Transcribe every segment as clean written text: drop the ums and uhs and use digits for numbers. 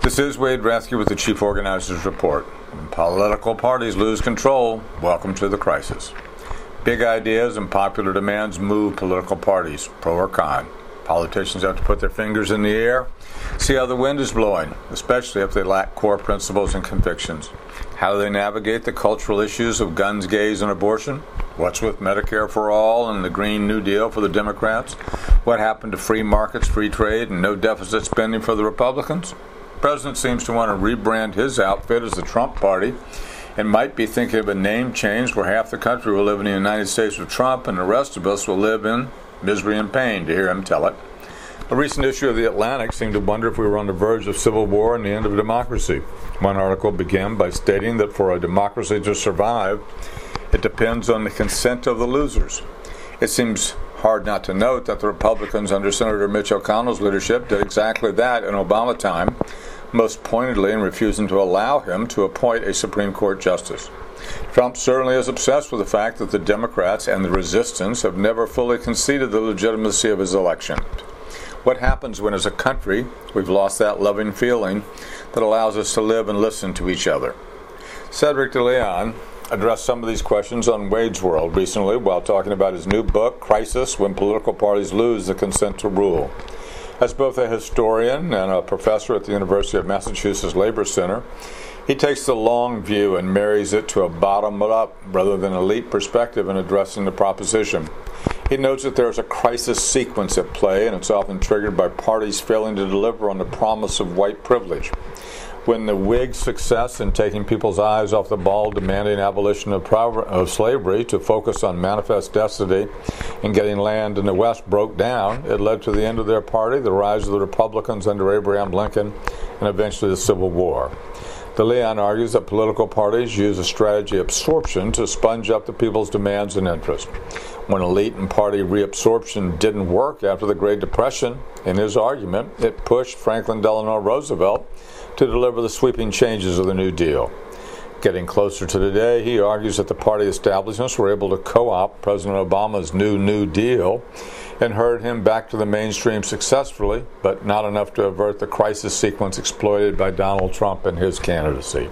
This is Wade Rathke with the Chief Organizers Report. When political parties lose control, welcome to the crisis. Big ideas and popular demands move political parties, pro or con. Politicians have to put their fingers in the air, see how the wind is blowing, especially if they lack core principles and convictions. How do they navigate the cultural issues of guns, gays, and abortion? What's with Medicare for all and the Green New Deal for the Democrats? What happened to free markets, free trade, and no deficit spending for the Republicans? The president seems to want to rebrand his outfit as the Trump Party and might be thinking of a name change where half the country will live in the United States with Trump and the rest of us will live in misery and pain, to hear him tell it. A recent issue of The Atlantic seemed to wonder if we were on the verge of civil war and the end of democracy. One article began by stating that for a democracy to survive, it depends on the consent of the losers. It seems hard not to note that the Republicans under Senator Mitch McConnell's leadership did exactly that in Obama time, most pointedly in refusing to allow him to appoint a Supreme Court justice. Trump certainly is obsessed with the fact that the Democrats and the resistance have never fully conceded the legitimacy of his election. What happens when, as a country, we've lost that loving feeling that allows us to live and listen to each other? Cedric de Leon addressed some of these questions on Wade's World recently while talking about his new book, Crisis: When Political Parties Lose the Consent to Rule. As both a historian and a professor at the University of Massachusetts Labor Center, he takes the long view and marries it to a bottom-up rather than elite perspective in addressing the proposition. He notes that there is a crisis sequence at play, and it's often triggered by parties failing to deliver on the promise of white privilege. When the Whigs' success in taking people's eyes off the ball, demanding abolition of slavery to focus on manifest destiny and getting land in the West broke down, it led to the end of their party, the rise of the Republicans under Abraham Lincoln, and eventually the Civil War. De Leon argues that political parties use a strategy of absorption to sponge up the people's demands and interests. When elite and party reabsorption didn't work after the Great Depression, in his argument, it pushed Franklin Delano Roosevelt to deliver the sweeping changes of the New Deal. Getting closer to today, he argues that the party establishments were able to co-opt President Obama's New Deal and herd him back to the mainstream successfully, but not enough to avert the crisis sequence exploited by Donald Trump and his candidacy.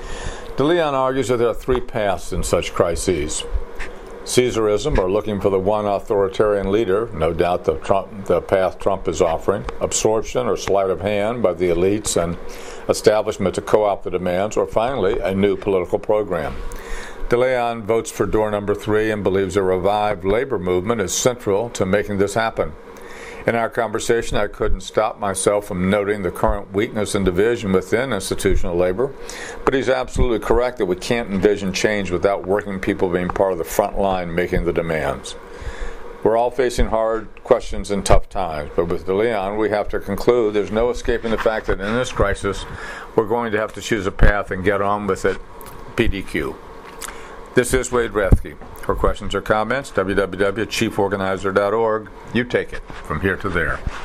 De Leon argues that there are three paths in such crises. Caesarism, or looking for the one authoritarian leader, no doubt the path Trump is offering. Absorption, or sleight of hand by the elites and establishment to co-opt the demands. Or finally, a new political program. De Leon votes for door number 3 and believes a revived labor movement is central to making this happen. In our conversation, I couldn't stop myself from noting the current weakness and division within institutional labor, but he's absolutely correct that we can't envision change without working people being part of the front line making the demands. We're all facing hard questions and tough times, but with De Leon, we have to conclude there's no escaping the fact that in this crisis, we're going to have to choose a path and get on with it, PDQ. This is Wade Rathke. For questions or comments, www.chieforganizer.org. You take it from here to there.